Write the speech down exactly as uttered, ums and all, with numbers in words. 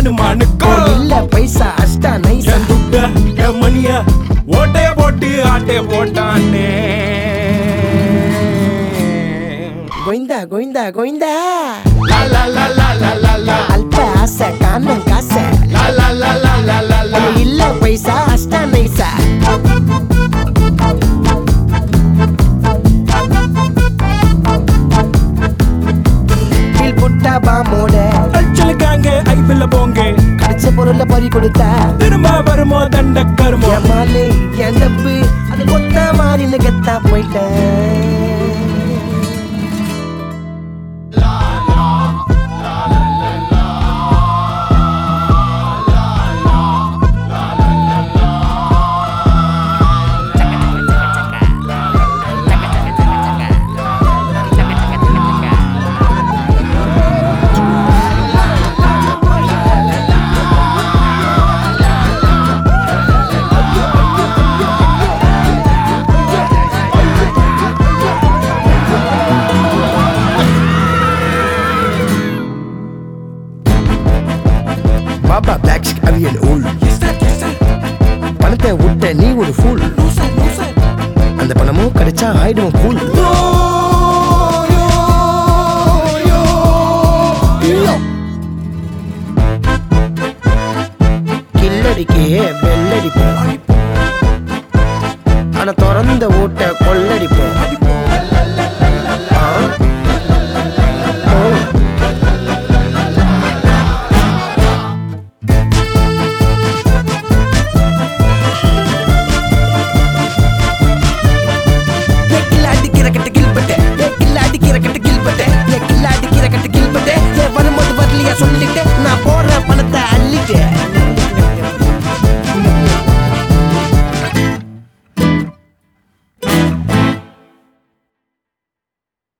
அனுமானுக்கோ இல்ல பைசா அஷ்டா நைசா துட்ட என் மணிய ஓட்டைய போட்டு ஆட்டைய போட்டானே கோயிந்தா கோயிந்தா கோயிந்தா லா லா லா லா லா லா லா அல்ப ஆசை காணும் காசை லா லா லா லா லா லா லா இல்ல பைசா அஷ்டா நைசா கீழ் புட்டா பாமோட அச்சலுக்காங்க ஐபில்ல போங்க கடிச்ச பொருள பறி கொடுத்தா திரும்ப வருமோ தண்ட கருமோ என் மாலை என் டப்பு அது கொத்த மாறின்னு கெத்தா போயிட்டேன் பாபா பிளாக் அவியல் ஊல் பணத்தை விட்ட நீ ஒரு ஃபூல் அந்த பணமும் கிடைச்சா ஆயிடும் கூல் கில்லடிக்கே வெள்ளடிப்போம்